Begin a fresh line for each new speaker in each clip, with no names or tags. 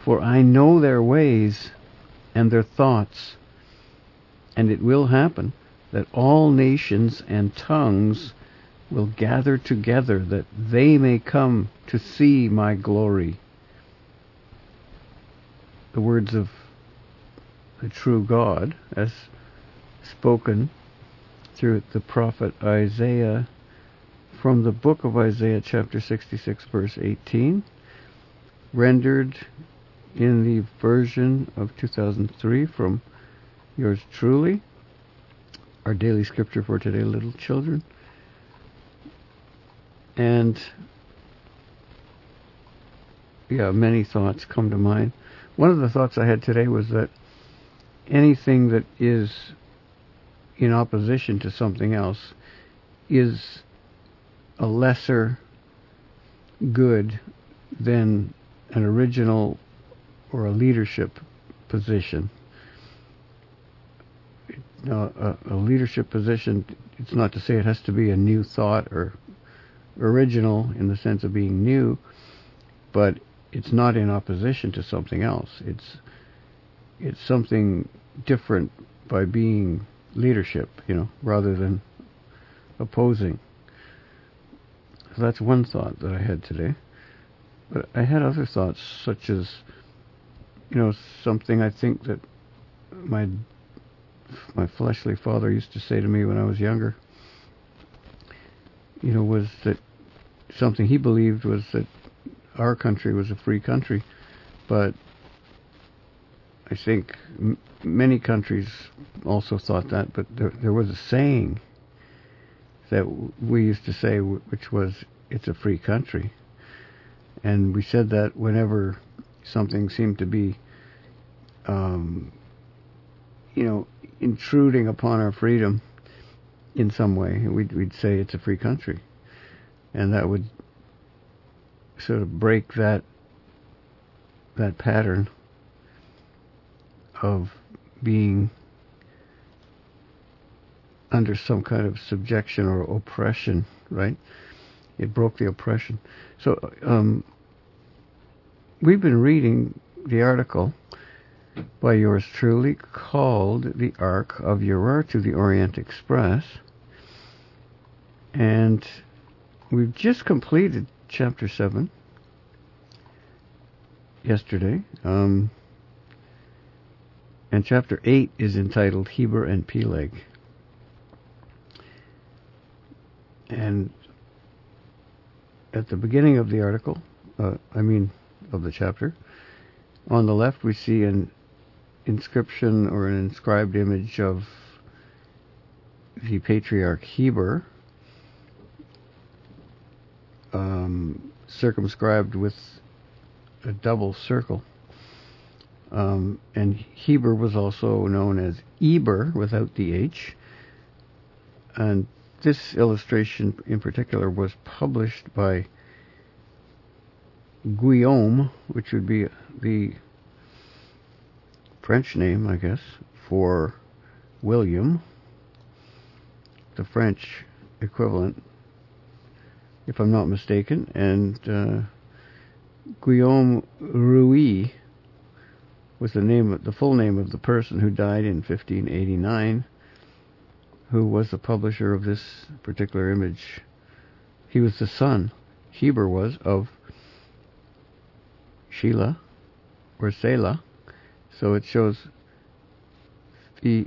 For I know their ways and their thoughts, and it will happen that all nations and tongues will gather together, that they may come to see my glory. The words of the true God, as spoken through the prophet Isaiah, from the book of Isaiah chapter 66 verse 18, rendered in the version of 2003 from yours truly, our daily scripture for today, little children. And many thoughts come to mind. One of the thoughts I had today was that anything that is in opposition to something else is a lesser good than an original or a leadership position. Now, a leadership position, it's not to say it has to be a new thought or original in the sense of being new, but it's not in opposition to something else. It's something different by being leadership, rather than opposing. So that's one thought that I had today. But I had other thoughts, such as, something I think that my fleshly father used to say to me when I was younger, was that something he believed was that our country was a free country. But I think many countries also thought that, but there was a saying that we used to say, which was, it's a free country. And we said that whenever something seemed to be, intruding upon our freedom in some way, we'd say it's a free country. And that would sort of break that pattern of being under some kind of subjection or oppression, right? It broke the oppression. So we've been reading the article by yours truly called The Ark of Urartu, the Orient Express. And we've just completed chapter 7 yesterday. And chapter 8 is entitled Heber and Peleg. And at the beginning of the article, of the chapter, on the left we see an inscription or an inscribed image of the patriarch Heber, circumscribed with a double circle. And Heber was also known as Eber without the H. And this illustration in particular was published by Guillaume, which would be the French name, I guess, for William, the French equivalent, if I'm not mistaken. And Guillaume Rouy was the full name of the person who died in 1589, who was the publisher of this particular image. He was the son, Heber was, of Sheila, or Selah. So it shows in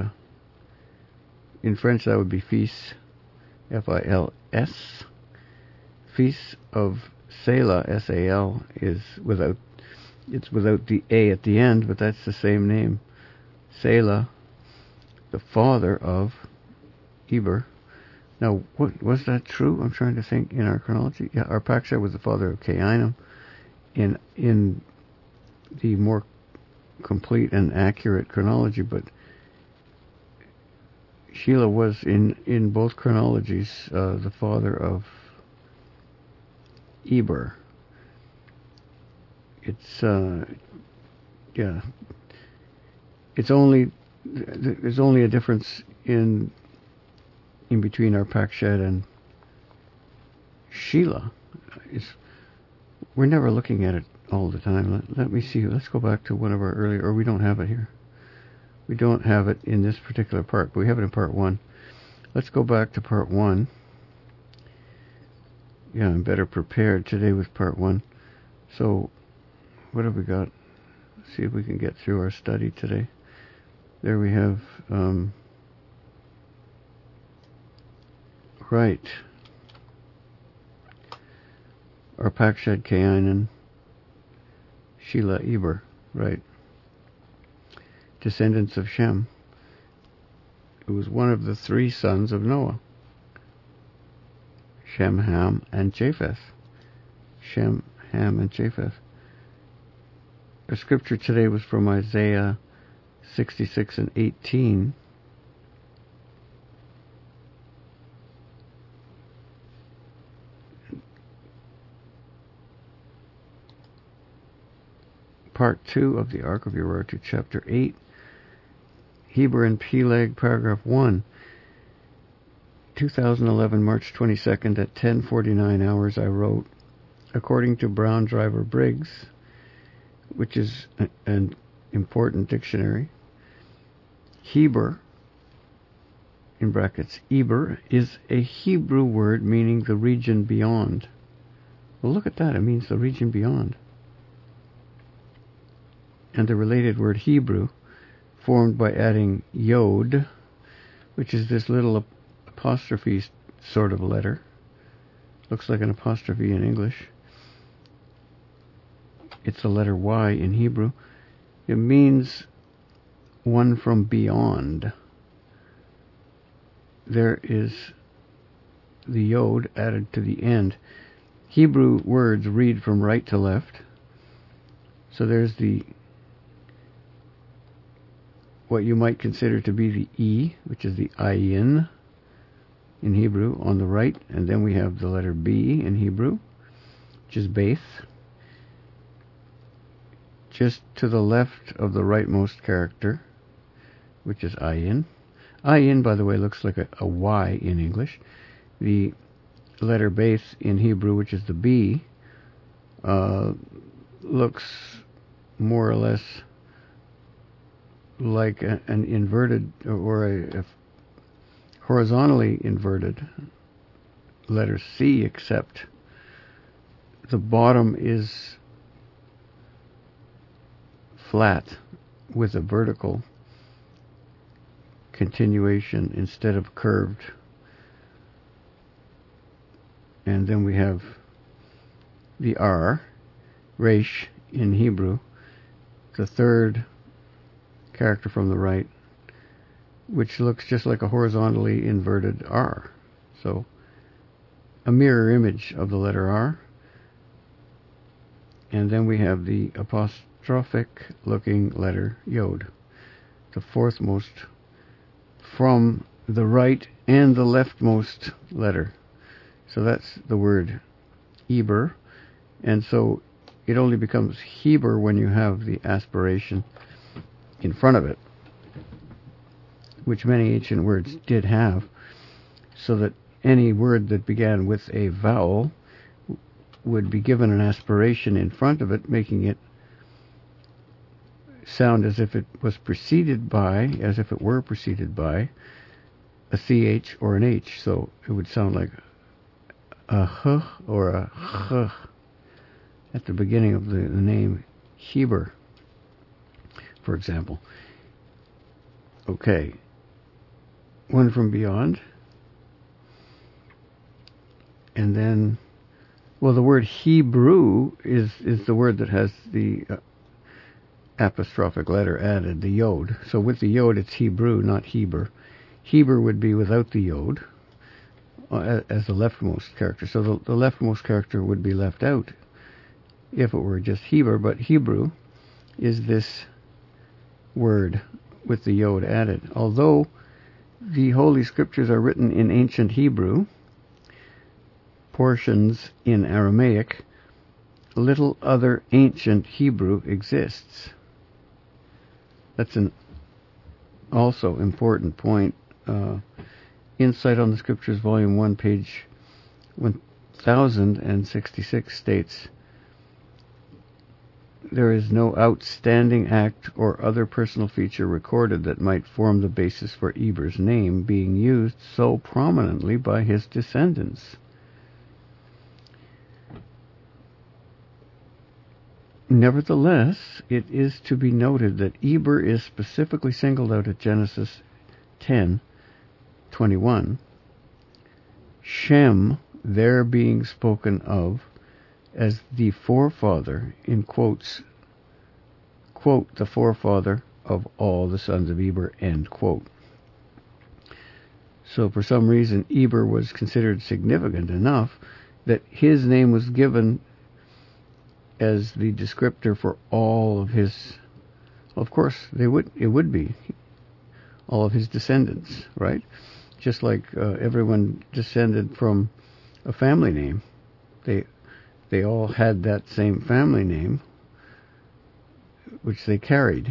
French that would be fils, F-I-L-S. Fils of Selah, S-A-L, is without the A at the end, but that's the same name. Selah, the father of Heber. Now, was that true? I'm trying to think in our chronology. Yeah, Arpachshad was the father of Cainam. In the more complete and accurate chronology, but Sheila was in both chronologies the father of Eber. It's there's only a difference in between Arpachshad and Sheila. We're never looking at it all the time. Let me see. Let's go back to one of our earlier, or we don't have it here. We don't have it in this particular part, but we have it in part 1. Let's go back to part 1. Yeah, I'm better prepared today with part 1. So, what have we got? Let's see if we can get through our study today. There we have, right. Arpachshad Kainan, Shelah Eber, right. Descendants of Shem. It was one of the 3 sons of Noah. Shem, Ham, and Japheth. Shem, Ham, and Japheth. Our scripture today was from Isaiah 66 and 18. Part 2 of the Ark of Urartu, chapter 8. Heber and Peleg, paragraph 1. 2011, March 22nd at 10:49 hours, I wrote, according to Brown Driver Briggs, which is an important dictionary, Heber, in brackets, Eber, is a Hebrew word meaning the region beyond. Well, look at that. It means the region beyond. And the related word Hebrew, formed by adding yod, which is this little apostrophe sort of letter. Looks like an apostrophe in English. It's the letter Y in Hebrew. It means one from beyond. There is the yod added to the end. Hebrew words read from right to left. So there's the what you might consider to be the E, which is the ayin in Hebrew, on the right, and then we have the letter B in Hebrew, which is Beith. Just to the left of the rightmost character, which is ayin. Ayin, by the way, looks like a Y in English. The letter Beith in Hebrew, which is the B, looks more or less like an inverted or a horizontally inverted letter C, except the bottom is flat with a vertical continuation instead of curved. And then we have the R, Resh in Hebrew, the third character from the right, which looks just like a horizontally inverted R. So, a mirror image of the letter R. And then we have the apostrophic looking letter Yod, the fourth most from the right and the leftmost letter. So that's the word Eber. And so it only becomes Heber when you have the aspiration in front of it, which many ancient words did have, so that any word that began with a vowel would be given an aspiration in front of it, making it sound as if it was preceded by, as if it were preceded by, a CH or an H. So it would sound like a H or a H at the beginning of the name Heber, for example. Okay. One from beyond. And then, well, the word Hebrew is the word that has the apostrophic letter added, the yod. So with the yod, it's Hebrew, not Heber. Heber would be without the yod as the leftmost character. So the leftmost character would be left out if it were just Heber, but Hebrew is this word with the yod added. Although the Holy Scriptures are written in ancient Hebrew, portions in Aramaic, little other ancient Hebrew exists. That's an also important point. Insight on the Scriptures, Volume 1, page 1066 states, there is no outstanding act or other personal feature recorded that might form the basis for Eber's name being used so prominently by his descendants. Nevertheless, it is to be noted that Eber is specifically singled out at Genesis 10:21, Shem there being spoken of as the forefather, in quotes, quote, the forefather of all the sons of Eber, end quote. So for some reason, Eber was considered significant enough that his name was given as the descriptor for all of his, of course, it would be all of his descendants, right? Just like everyone descended from a family name. They all had that same family name, which they carried.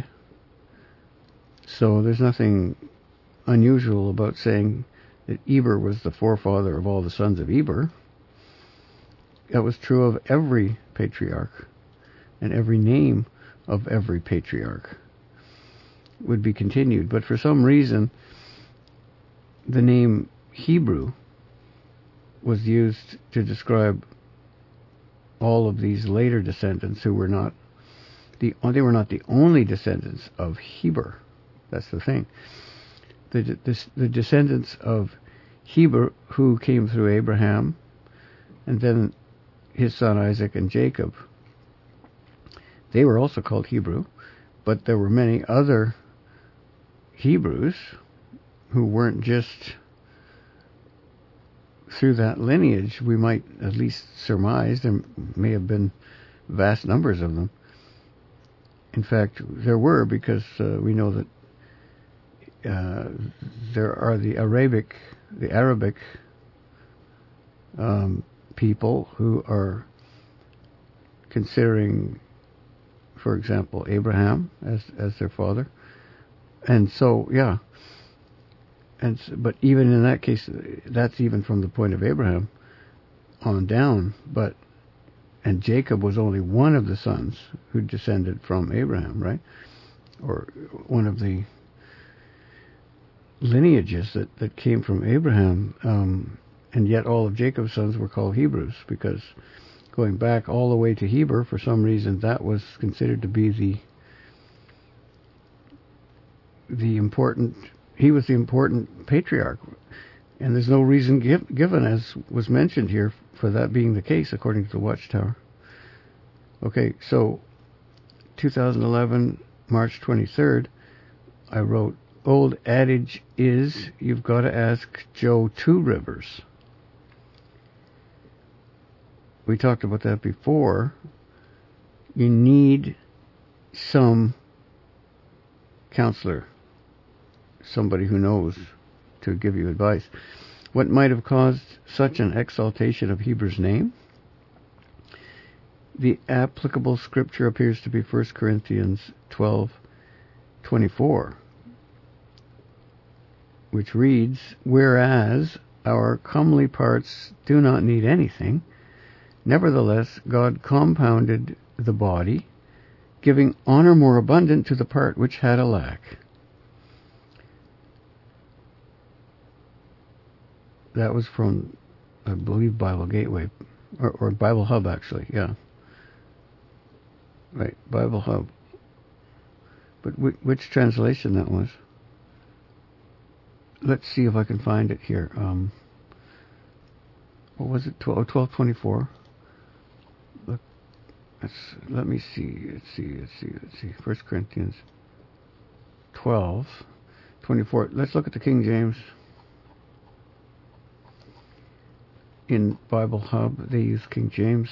So there's nothing unusual about saying that Eber was the forefather of all the sons of Eber. That was true of every patriarch, and every name of every patriarch would be continued. But for some reason, the name Hebrew was used to describe all of these later descendants who were not the only descendants of Heber. That's the thing. The descendants of Heber who came through Abraham, and then his son Isaac and Jacob, they were also called Hebrew, but there were many other Hebrews who weren't just through that lineage. We might at least surmise there may have been vast numbers of them. In fact, there were, because we know that there are the Arabic people who are considering, for example, Abraham as their father, and so yeah. But even in that case, that's even from the point of Abraham on down. And Jacob was only one of the sons who descended from Abraham, right? Or one of the lineages that came from Abraham. And yet all of Jacob's sons were called Hebrews, because going back all the way to Heber, for some reason, that was considered to be the important. He was the important patriarch, and there's no reason given, as was mentioned here, for that being the case, according to the Watchtower. Okay, so 2011, March 23rd, I wrote, old adage is, you've got to ask Joe Two Rivers. We talked about that before. You need some counselor, somebody who knows, to give you advice. What might have caused such an exaltation of Heber's name? The applicable scripture appears to be 1 Corinthians 12:24, which reads, whereas our comely parts do not need anything, nevertheless God compounded the body, giving honor more abundant to the part which had a lack. That was from, I believe, Bible Gateway, or Bible Hub, actually, yeah. Right, Bible Hub. But which translation that was? Let's see if I can find it here. What was it? 12:24. Look, let me see. Let's see. 1 Corinthians 12:24. Let's look at the King James. In Bible Hub, they use King James.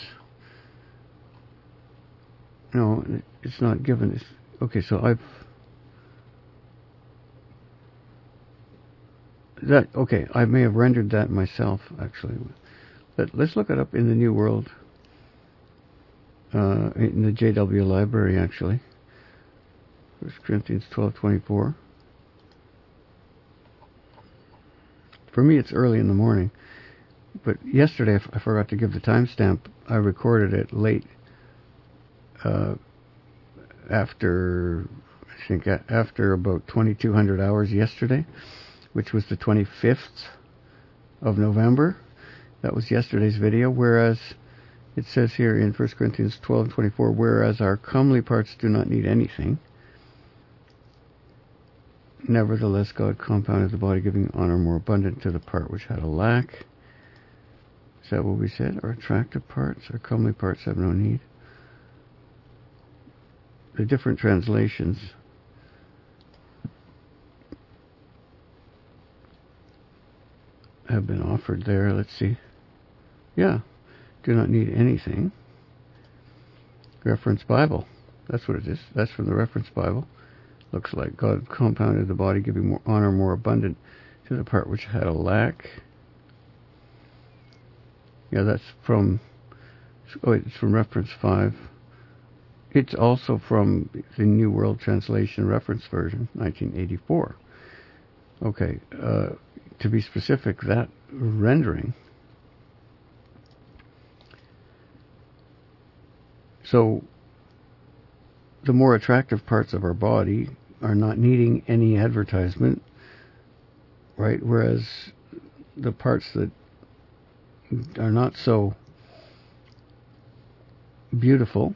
No, it's not given. Okay, so I may have rendered that myself, actually. But let's look it up in the New World, in the JW Library, actually. 1 Corinthians 12:24. For me, it's early in the morning. But yesterday, I forgot to give the timestamp. I recorded it late after, I think, after about 2,200 hours yesterday, which was the 25th of November. That was yesterday's video, whereas it says here in 1 Corinthians 12:24, whereas our comely parts do not need anything, nevertheless God compounded the body, giving honor more abundant to the part which had a lack. Is that what we said? Our attractive parts, our comely parts have no need. The different translations have been offered there. Let's see. Yeah. Do not need anything. Reference Bible. That's what it is. That's from the Reference Bible. Looks like God compounded the body, giving more honor more abundant to the part which had a lack. Yeah, that's from, it's from Reference 5. It's also from the New World Translation Reference Version, 1984. Okay, to be specific, that rendering. So, the more attractive parts of our body are not needing any advertisement, right? Whereas the parts that are not so beautiful,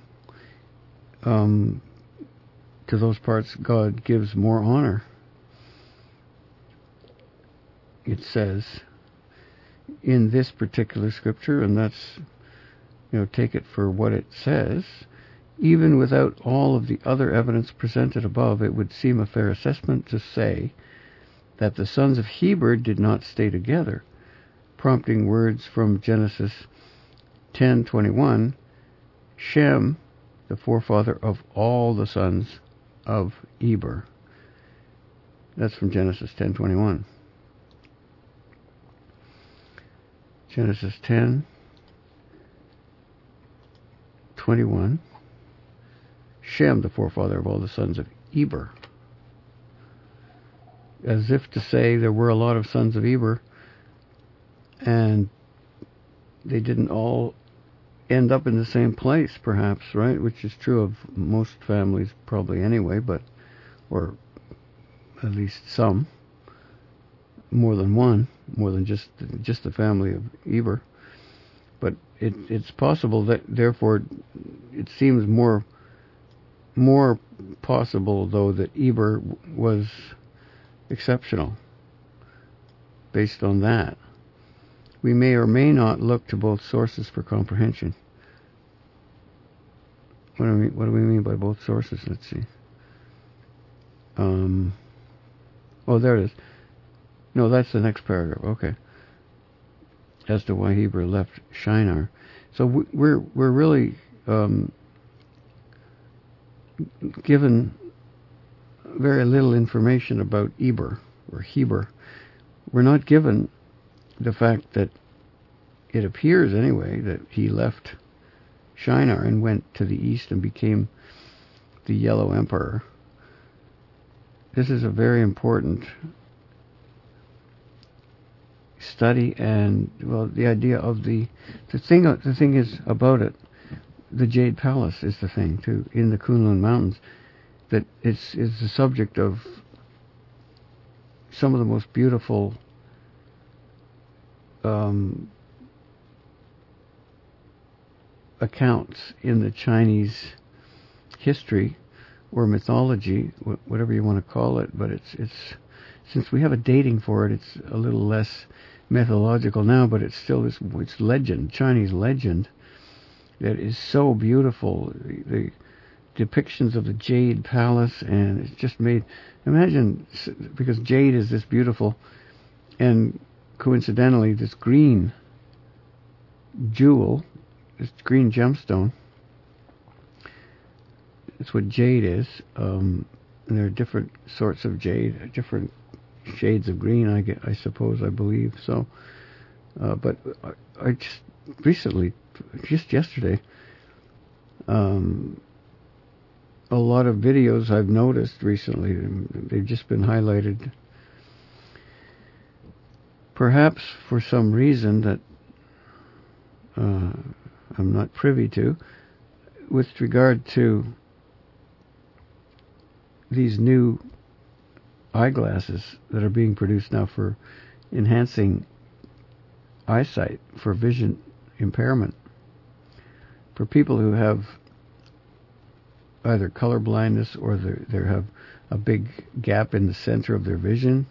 to those parts God gives more honor. It says in this particular scripture, and that's, take it for what it says, even without all of the other evidence presented above, it would seem a fair assessment to say that the sons of Heber did not stay together, prompting words from Genesis 10:21, Shem, the forefather of all the sons of Eber. That's from Genesis 10:21. Genesis 10:21. Shem, the forefather of all the sons of Eber. As if to say there were a lot of sons of Eber, and they didn't all end up in the same place, perhaps, right? Which is true of most families, probably anyway, or at least some, more than one, more than just the family of Eber. But it's possible that, therefore, it seems more possible, though, that Eber was exceptional based on that. We may or may not look to both sources for comprehension. What do we mean by both sources? Let's see. There it is. No, that's the next paragraph. Okay. As to why Heber left Shinar. So we're really given very little information about Eber or Heber. We're not given the fact that it appears anyway that he left Shinar and went to the east and became the Yellow Emperor. This is a very important study, and the idea of the thing is about it. The Jade Palace is the thing too, in the Kunlun Mountains, that is the subject of some of the most beautiful accounts in the Chinese history or mythology, whatever you want to call it. But it's since we have a dating for it, it's a little less mythological now, but it's still it's legend, Chinese legend, that is so beautiful. The depictions of the Jade Palace, and it's just made, imagine, because jade is this beautiful, and coincidentally this green jewel, this green gemstone, it's what jade is, and there are different sorts of jade, different shades of green, I suppose, I believe. So, but I just recently, just yesterday, a lot of videos I've noticed recently, they've just been highlighted, perhaps for some reason that I'm not privy to, with regard to these new eyeglasses that are being produced now for enhancing eyesight, for vision impairment, for people who have either color blindness or they have a big gap in the center of their vision.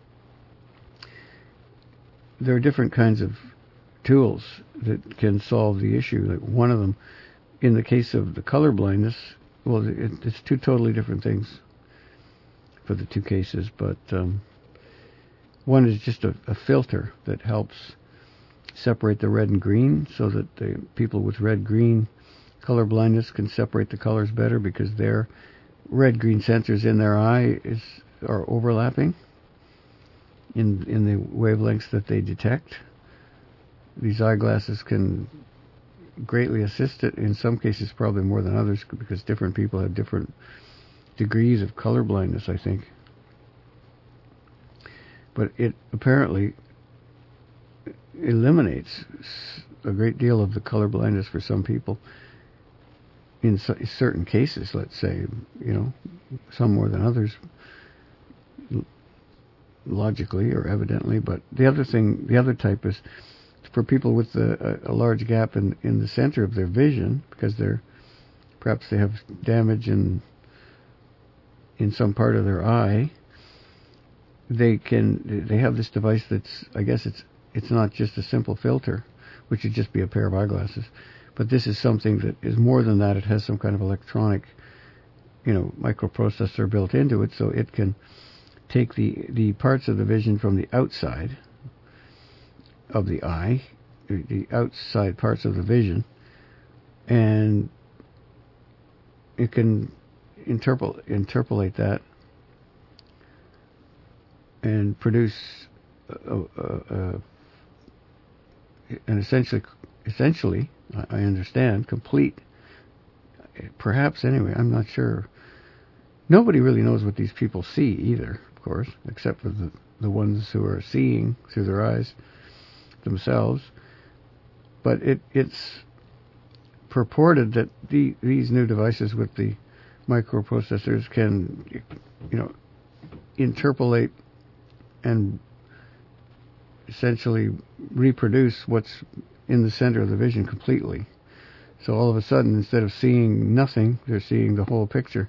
There are different kinds of tools that can solve the issue. Like one of them, in the case of the color blindness, well, it's two totally different things for the two cases, but one is just a filter that helps separate the red and green so that the people with red-green color blindness can separate the colors better because their red-green sensors in their eye are overlapping in the wavelengths that they detect. These eyeglasses can greatly assist it, in some cases probably more than others, because different people have different degrees of color blindness, I think. But it apparently eliminates a great deal of the color blindness for some people in certain cases, let's say, some more than others, logically or evidently. But the other type is for people with a large gap in the center of their vision, because perhaps they have damage in some part of their eye. They have this device that's, I guess it's not just a simple filter, which would just be a pair of eyeglasses, but this is something that is more than that. It has some kind of electronic, microprocessor built into it, so it can take the parts of the vision from the outside of the eye, the outside parts of the vision, and it can interpolate that and produce an essentially, I understand, complete, perhaps anyway, I'm not sure. Nobody really knows what these people see either, of course, except for the ones who are seeing through their eyes themselves. But it's purported that these new devices with the microprocessors can, interpolate and essentially reproduce what's in the center of the vision completely. So all of a sudden, instead of seeing nothing, they're seeing the whole picture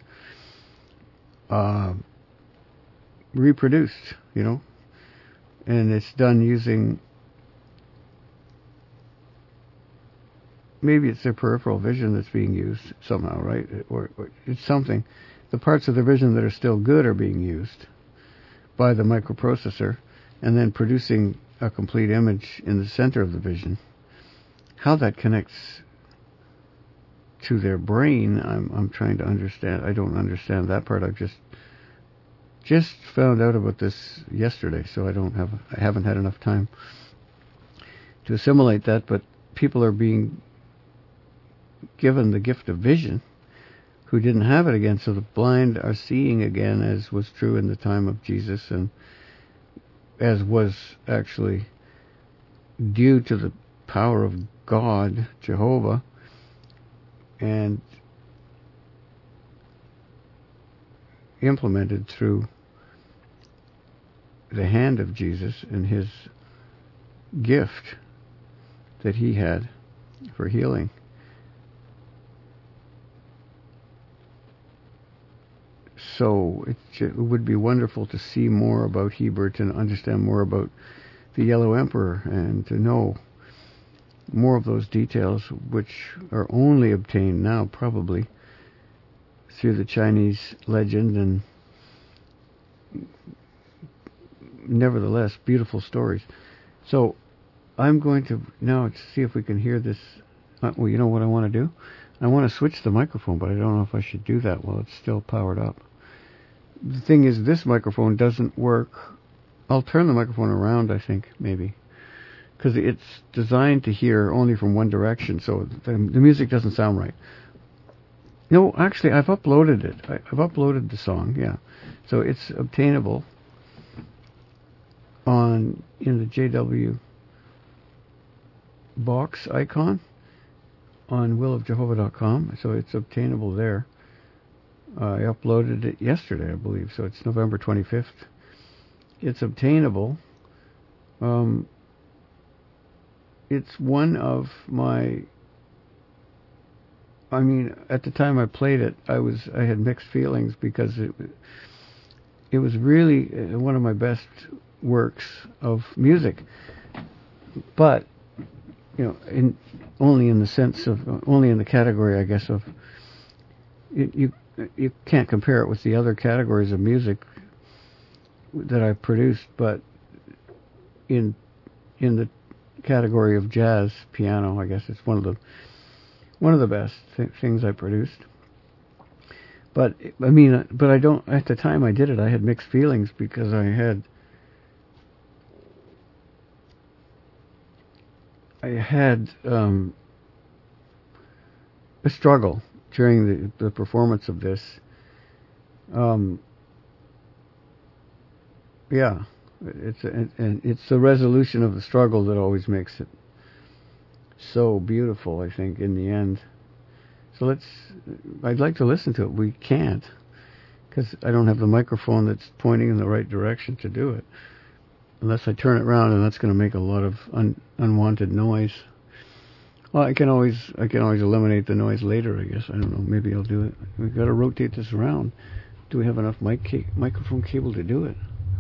reproduced, and it's done using, maybe it's their peripheral vision that's being used somehow, right? Or it's something. The parts of the vision that are still good are being used by the microprocessor and then producing a complete image in the center of the vision. How that connects to their brain, I'm trying to understand. I don't understand that part. I've just found out about this yesterday, so I haven't had enough time to assimilate that. But people are being given the gift of vision who didn't have it again, so the blind are seeing again, as was true in the time of Jesus, and as was actually due to the power of God, Jehovah, and implemented through the hand of Jesus and his gift that he had for healing. So it would be wonderful to see more about Hebert and understand more about the Yellow Emperor and to know more of those details, which are only obtained now probably through the Chinese legend, and nevertheless beautiful stories. So I'm going to now see if we can hear this. Well, you know what I want to do? I want to switch the microphone, but I don't know if I should do that while it's still powered up. The thing is, this microphone doesn't work. I'll turn the microphone around, I think, maybe, because it's designed to hear only from one direction, so the music doesn't sound right. No, actually, I've uploaded it. I've uploaded the song, yeah. So it's obtainable in the JW box icon on willofjehovah.com, so it's obtainable there. I uploaded it yesterday, I believe, so it's November 25th. It's obtainable. It's one of my... I mean, at the time I played it, I had mixed feelings because it was really one of my best works of music. But, only in the category, I guess, of... You can't compare it with the other categories of music that I've produced, but in the category of jazz piano, I guess it's one of the best things I produced. But I don't. At the time I did it, I had mixed feelings because I had a struggle during the performance of this. It's the resolution of the struggle that always makes it so beautiful, I think, in the end. So I'd like to listen to it. We can't, because I don't have the microphone that's pointing in the right direction to do it. Unless I turn it around, and that's going to make a lot of unwanted noise. Well, I can always eliminate the noise later, I guess. I don't know. Maybe I'll do it. We've got to rotate this around. Do we have enough microphone cable to do it?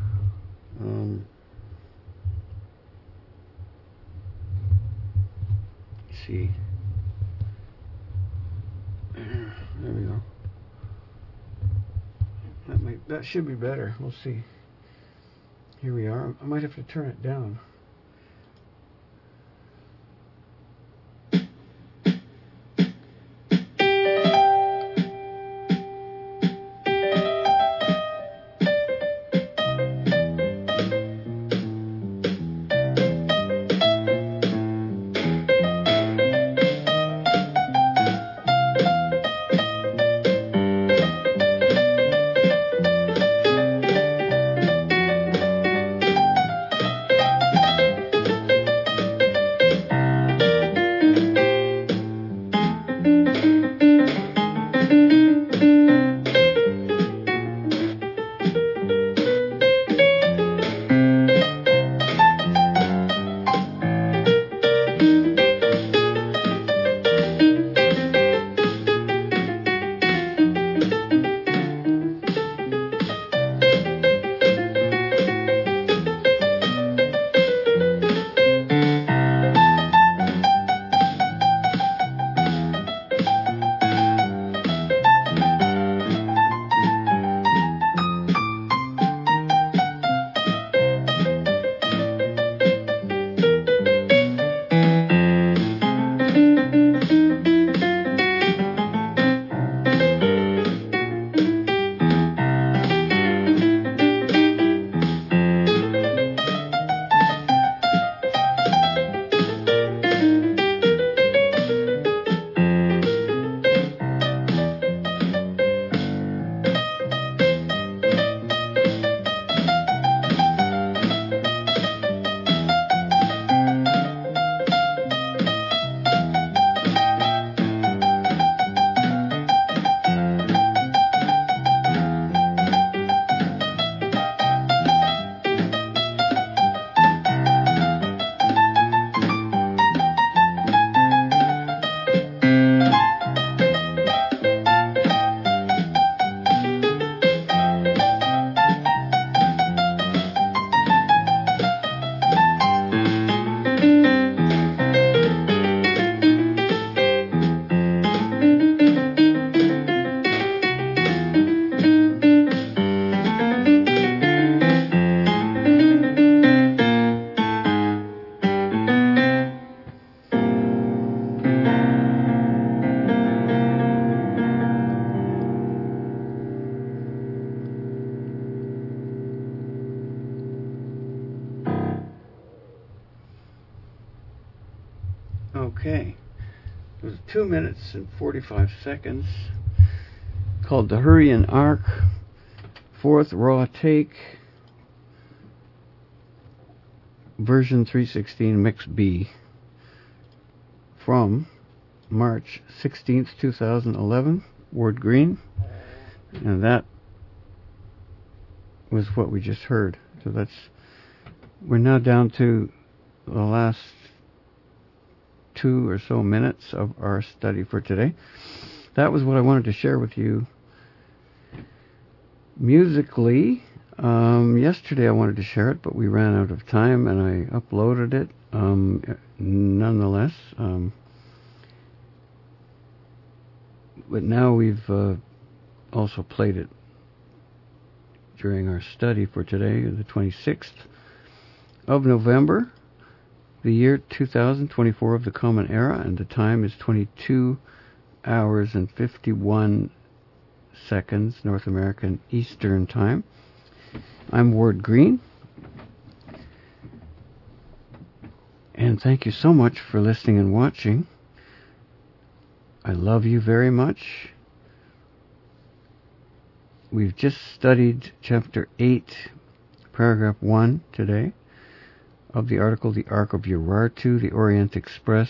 Let's see. There we go. That should be better. We'll see. Here we are. I might have to turn it down. Okay. It was 2 minutes and 45 seconds. Called The Hurricane Arc, 4th raw take, version 316, mix B, from March 16th, 2011, Ward Green. And that was what we just heard. So we're now down to the last 2 or so minutes of our study for today. That was what I wanted to share with you musically. Yesterday I wanted to share it, but we ran out of time, and I uploaded it. Nonetheless, but now we've also played it during our study for today, the 26th of November, the year 2024 of the Common Era, and the time is 22 hours and 51 seconds, North American Eastern Time. I'm Ward Green, and thank you so much for listening and watching. I love you very much. We've just studied Chapter 8, Paragraph 1 today of the article, The Ark of Urartu, the Orient Express,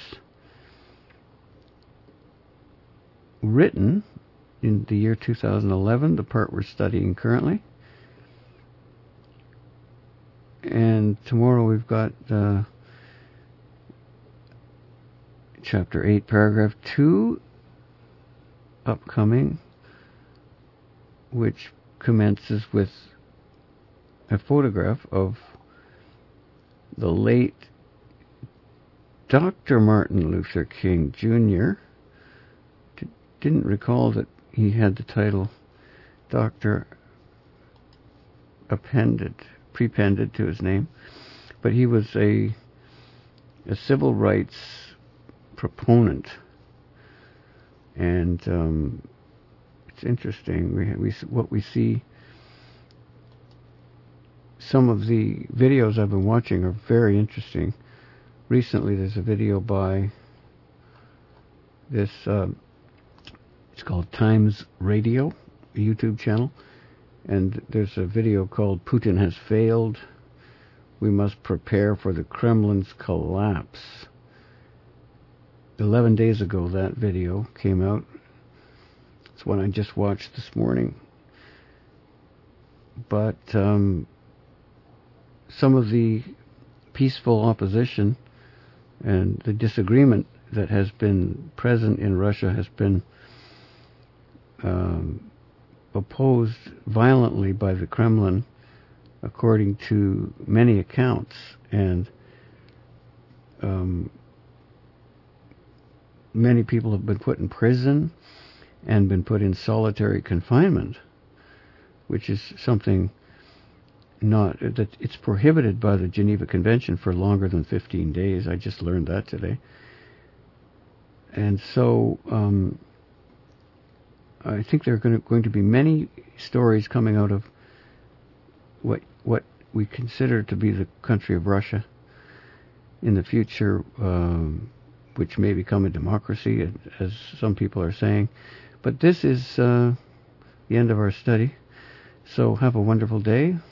written in the year 2011, the part we're studying currently. And tomorrow we've got Chapter 8, Paragraph 2 upcoming, which commences with a photograph of the late Dr. Martin Luther King Jr. Didn't recall that he had the title Doctor prepended to his name, but he was a civil rights proponent, and it's interesting. What we see. Some of the videos I've been watching are very interesting. Recently, there's a video by this. It's called Times Radio, a YouTube channel. And there's a video called Putin Has Failed. We must prepare for the Kremlin's collapse. 11 days ago, that video came out. It's one I just watched this morning. But some of the peaceful opposition and the disagreement that has been present in Russia has been opposed violently by the Kremlin, according to many accounts, and many people have been put in prison and been put in solitary confinement, which is something that it's prohibited by the Geneva Convention for longer than 15 days. I just learned that today. And so I think there are going to be many stories coming out of what we consider to be the country of Russia in the future, which may become a democracy, as some people are saying. But this is the end of our study. So have a wonderful day.